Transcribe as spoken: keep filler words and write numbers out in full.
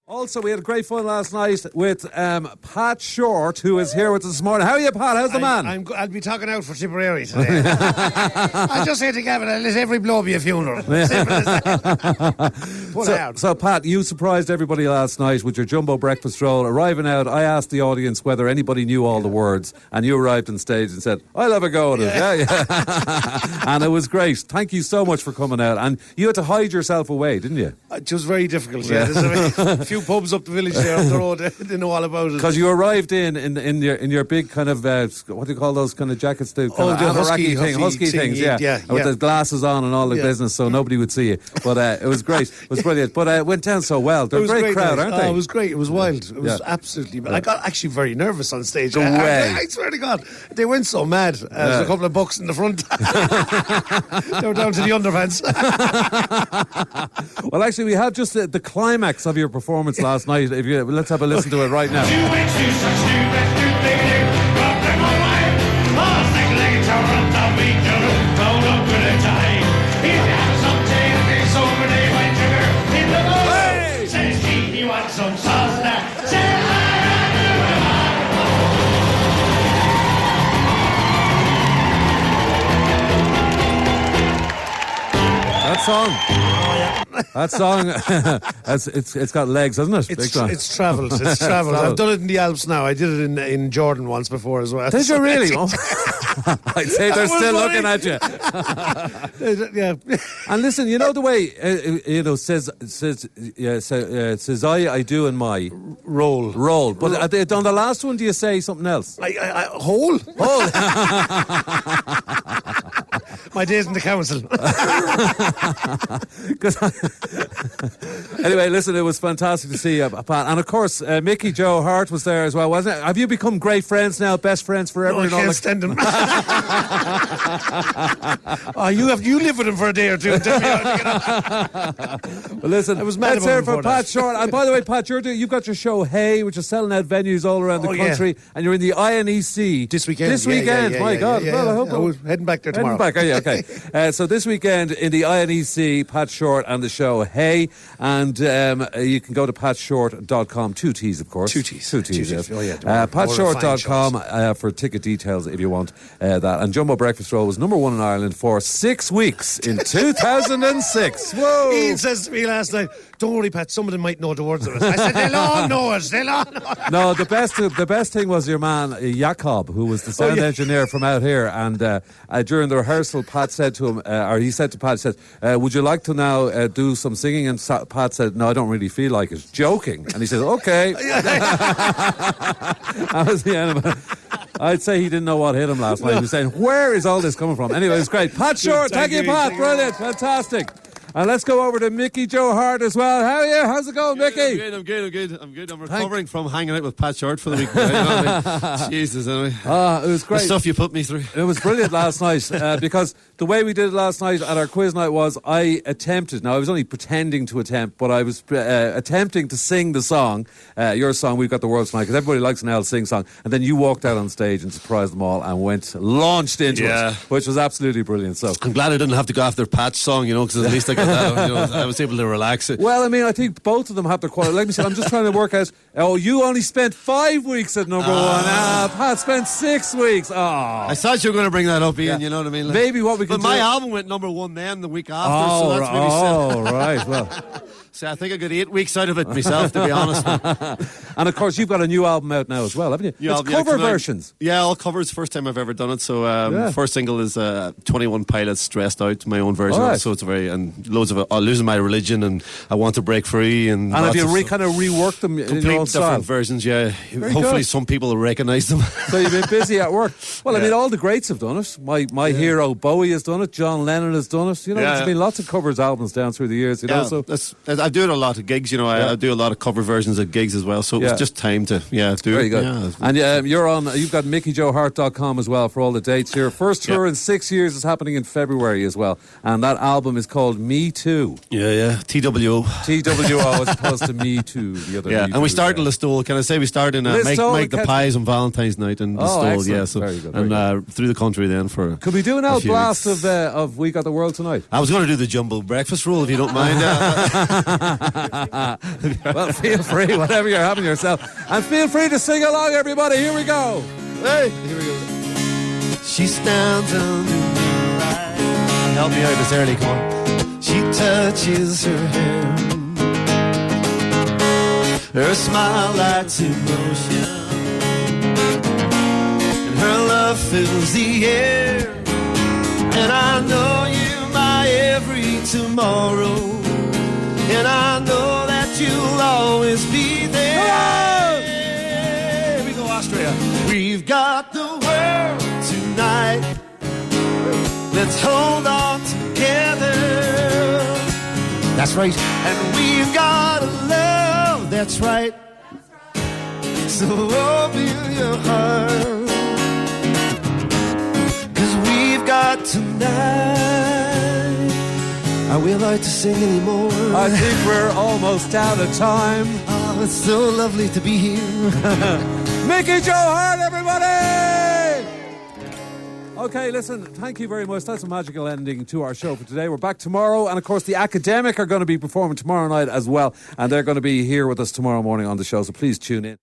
Also, we had great fun last night with um, Pat Short, who is here with us this morning. How are you, Pat? How's the I'm, man? I'm, I'll be talking out for Tipperary today. I just say to Gavin, I'll let every blow be a funeral. Simple as that. Pull so, out. so, Pat, you surprised everybody last night with your jumbo breakfast roll. Arriving out, I asked the audience whether anybody knew all the words, and you arrived on stage and said, I'll have a go at it. Yeah, yeah. yeah. And it was great. Thank you so much for coming out. And you had to hide yourself away, didn't you? It was very difficult, yeah. There's a few pubs up the village there up the road. They didn't know all about it. Because you arrived in, in in your in your big kind of, uh, what do you call those kind of jackets? The kind oh, of the husky, thing, husky thing, things, yeah. yeah, With yeah. the glasses on and all the yeah. business, so nobody would see you. But uh, it was great. It was brilliant. But uh, it went down so well. They're a great, great crowd, night. aren't oh, they? It was great. It was wild. It was yeah. absolutely... Yeah. I got actually very nervous on stage. Go I, away. I, I swear to God. They went so mad. Uh, yeah. There's a couple of bucks in the front. They were down to the underpants. Well, actually, we have just the, the climax of your performance last night. If you, let's have a listen to it right now. That song. Oh, yeah. That song, it's, it's it's got legs, hasn't it? It's, tra- it's travelled. It's travelled. I've done it in the Alps now. I did it in in Jordan once before as well. Did you really? Oh. I'd say they're still funny. looking at you. Yeah. And listen, you know the way uh, you know says says yeah, say, uh, says I I do in my roll roll. But roll. Uh, on the last one, do you say something else? I, I, I, whole whole. My days in the council. Anyway, listen, it was fantastic to see you, Pat. And of course, uh, Mickey Joe Hart was there as well, wasn't it? Have you become great friends now, best friends forever? No, I and can't all stand him. Oh, you have you live with him for a day or two. And tell me how to get on. Well, listen, I was mad let's hear for Pat that. Short. And by the way, Pat, you're doing, you've got your show Hey, which is selling out venues all around the oh, country, yeah. and you're in the I N E C this weekend. This yeah, weekend, yeah, yeah, my yeah, God. Yeah, well, yeah. I hope I was heading back there tomorrow. Heading back, are you? Okay. uh, so this weekend in the I N E C, Pat Short and the show Hey, and um, you can go to pat short dot com. Two T's, of course. Two T's. Two T's. Two Yes. T's. Oh yeah. Uh, pat short dot com uh, for ticket details if you want uh, that. And Jumbo Breakfast Roll was number one in Ireland for six weeks in two thousand six. Whoa! Ian says to me last night, "Don't worry, Pat. Some of them might know the words of it." I said, "They'll all know it. They'll all know it." No, the best the best thing was your man uh, Jakob, who was the sound oh, yeah. engineer from out here, and uh, uh, during the rehearsal, Pat said to him, uh, or he said to Pat, he said, uh, "Would you like to now uh, do some singing?" And Sa- Pat said, "No, I don't really feel like it." Joking, and he said, "Okay." That was the end of it. I'd say he didn't know what hit him last night. He was saying, "Where is all this coming from?" Anyway, it was great. Pat Short, thank, thank you, Pat. Brilliant, fantastic. And let's go over to Mickey Joe Hart as well. How are you? How's it going, good, Mickey? I'm good, I'm good, I'm good. I'm good. I'm recovering Thank- from hanging out with Pat Short for the week. You know what I mean? Jesus, anyway. Ah, it was great. The stuff you put me through. It was brilliant last night uh, because the way we did it last night at our quiz night was I attempted, now I was only pretending to attempt, but I was uh, attempting to sing the song, uh, your song, We've Got the World Tonight, because everybody likes an Al sing song, and then you walked out on stage and surprised them all and went, launched into yeah. it, which was absolutely brilliant. So I'm glad I didn't have to go after Pat's song, you know, because at least I got that, you know, I was able to relax it. Well, I mean, I think both of them have their quality. Like I said, I'm just trying to work out, oh, you only spent five weeks at number ah. one. Ah, Pat spent six weeks. Oh. I thought you were going to bring that up, Ian, yeah. you know what I mean? Like, maybe what we could But my do... album went number one then, the week after, oh, so that's maybe Oh, seven. right, well... So I think I got eight weeks out of it myself, to be honest. And of course, you've got a new album out now as well, haven't you? New it's album, cover yeah, versions. I, yeah, all covers. First time I've ever done it. So um, yeah. first single is uh, twenty-one Pilots, Stressed Out, my own version. Right. Of it. So it's a very and loads of it. Uh, losing my religion and I want to break free and. And have you re- of, kind of reworked them in complete your own different style? versions? Yeah. Very Hopefully, good. some people will recognise them. So you've been busy at work. Well, yeah. I mean, all the greats have done it. My my yeah. hero Bowie has done it. John Lennon has done it. You know, yeah. there's been lots of covers albums down through the years. You yeah, know, so that's, I do it a lot of gigs. You know, I, yeah. I do a lot of cover versions of gigs as well. So it yeah. was just time to yeah do Very it. good. Yeah. And um, you're on. You've got mickey joe hart dot com as well for all the dates. Your first tour yeah. in six years is happening in February as well, and that album is called Me Too. Yeah, yeah. T W O. T W O as opposed to Me Too. The other. Yeah, Me and we Too, start yeah. in Listowel. Can I say we start in uh, make, make the pies on Valentine's night in oh, Listowel? excellent. Yeah, so very good, very and uh, good. through the country then for. Could we do an out blast weeks. of uh, of We Got the World Tonight? I was going to do the jumbo breakfast roll if you don't mind. Uh, Well, feel free, whatever you're having yourself. And feel free to sing along, everybody. Here we go. Hey, here we go. She stands under the light. Help me out this early, come on. She touches her hair. Her smile lights emotion. And her love fills the air. And I know you my every tomorrow. And I know that you'll always be there. Here we go, Austria. We've got the world tonight. Let's hold on together. That's right. And we've got a love. That's right. So open your heart. 'Cause we've got tonight. Are we allowed to sing anymore? I think we're almost out of time. Oh, it's so lovely to be here. Mickey Joe Hart, everybody! Okay, listen, thank you very much. That's a magical ending to our show for today. We're back tomorrow, and of course, the Academic are going to be performing tomorrow night as well, and they're going to be here with us tomorrow morning on the show, so please tune in.